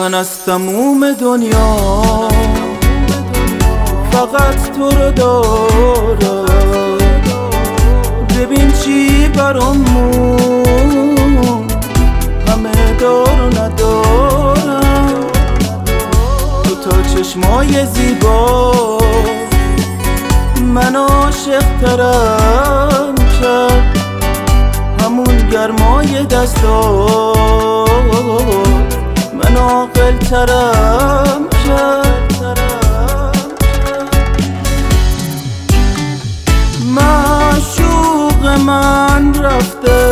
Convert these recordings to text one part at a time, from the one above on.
من از تموم دنیا فقط تو رو دارم. ببین چی برامون همه دار و ندارم. تو تا چشمای زیبا من عاشق ترم کرد، همون گرمای دستات من عاقل ترم کرد. معشوق من رفته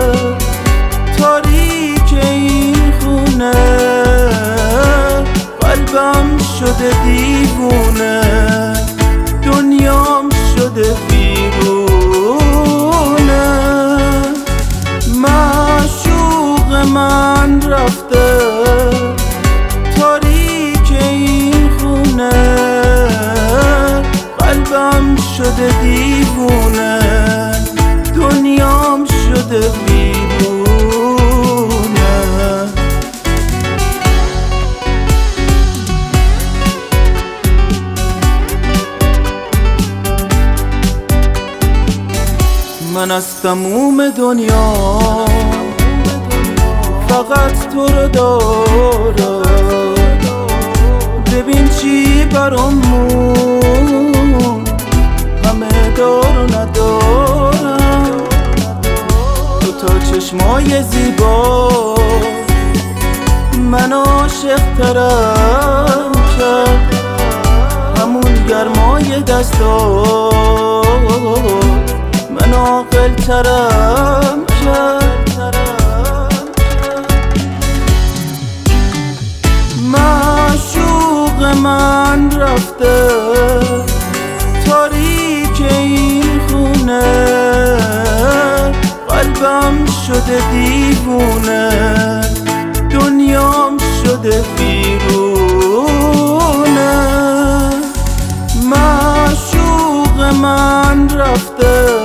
تاریک این خونه، قلبم شده دیوونه، دنیام شده بیرونه. معشوق من رفته تاریک این خونه، قلبم شده دیوونه، دنیام شده بیرونه. من از تموم دنیا فقط تو رو دارم. ببین چی برامون همه دار و ندارم. تو تا چشمای زیبا من عاشق ترم کرد، همون گرمای دستات من عاقل ترم کرد. معشوق من رفته تاریک این خونه، قلبم شده دیوونه، دنیام شده بیرونه. معشوق من رفته